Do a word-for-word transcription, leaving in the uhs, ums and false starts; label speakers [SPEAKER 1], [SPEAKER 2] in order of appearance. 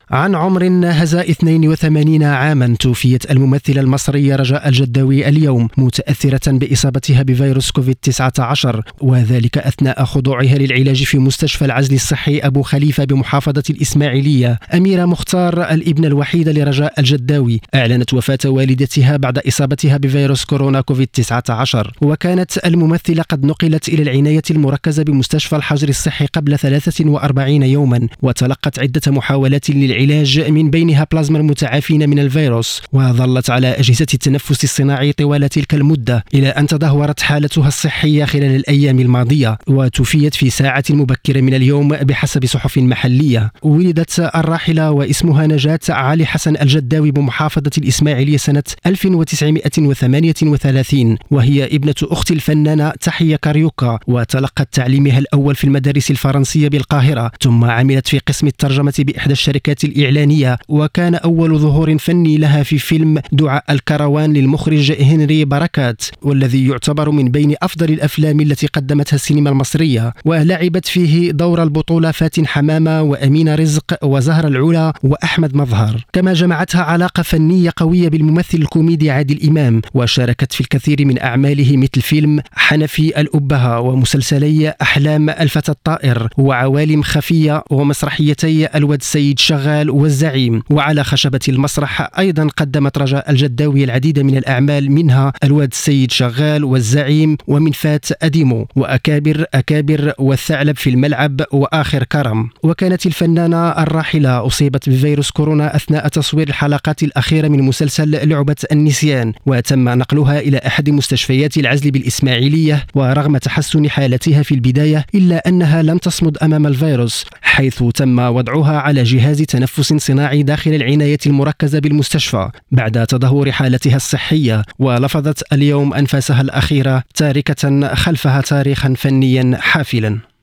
[SPEAKER 1] عن عمر هزا اثنين وثمانين عاما توفيت الممثلة المصرية رجاء الجداوي اليوم متأثرة بإصابتها بفيروس كوفيد تسعة عشر، وذلك أثناء خضوعها للعلاج في مستشفى العزل الصحي أبو خليفة بمحافظة الإسماعيلية. أميرة مختار الابنة الوحيدة لرجاء الجداوي أعلنت وفاة والدتها بعد إصابتها بفيروس كورونا كوفيد تسعة عشر، وكانت الممثلة قد نقلت إلى العناية المركزة بمستشفى الحجر الصحي قبل ثلاثة وأربعين يوما، وتلقت عدة محاولات للعلاج من بينها بلازما المتعافين من الفيروس، وظلت على أجهزة التنفس الصناعي طوال تلك المدة إلى أن تدهورت حالتها الصحية خلال الأيام الماضية، وتوفيت في ساعة مبكرة من اليوم بحسب صحف محلية. ولدت الراحلة واسمها نجاة علي حسن الجداوي بمحافظة الإسماعيلية سنة ألف وتسعمائة وثمانية وثلاثين، وهي ابنة أخت الفنانة تحية كاريوكا، وتلقت تعليمها الأول في المدارس الفرنسية بالقاهرة، ثم عملت في قسم الترجمة بإحدى الشركات الإعلانية، وكان أول ظهور فني لها في فيلم دعاء الكروان للمخرج هنري بركات، والذي يعتبر من بين أفضل الأفلام التي قدمتها السينما المصرية، ولعبت فيه دور البطولة فاتن حمامة وأمينة رزق وزهرة العلا وأحمد مظهر. كما جمعتها علاقة فنية قوية بالممثل الكوميدي عادل إمام، وشاركت في الكثير من أعماله مثل فيلم حنفي الأبهة ومسلسلي أحلام الفتى الطائر وعوالم خفية ومسرحيتي الواد السيد شغال والزعيم. وعلى خشبة المسرح أيضا قدمت رجاء الجداوي العديد من الأعمال، منها الواد السيد شغال والزعيم ومن فات أديمو وأكابر أكابر والثعلب في الملعب وآخر كرم. وكانت الفنانة الراحلة أصيبت بفيروس كورونا أثناء تصوير الحلقات الأخيرة من مسلسل لعبة النسيان، وتم نقلها إلى أحد مستشفيات العزل بالإسماعيلية، ورغم تحسن حالتها في البداية إلا أنها لم تصمد أمام الفيروس، حيث تم وضعها على جهاز تنفس صناعي داخل العناية المركزة بالمستشفى بعد تدهور حالتها الصحية، ولفظت اليوم أنفاسها الأخيرة تاركة خلفها تاريخا فنيا حافلا.